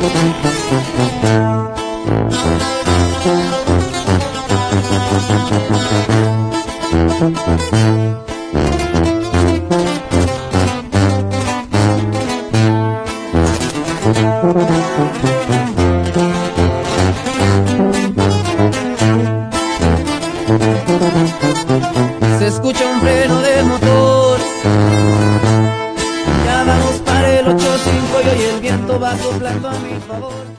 Se escucha un freno de motor. Ya vamos para el 8-5 y hoy el viento va soplando a mi favor.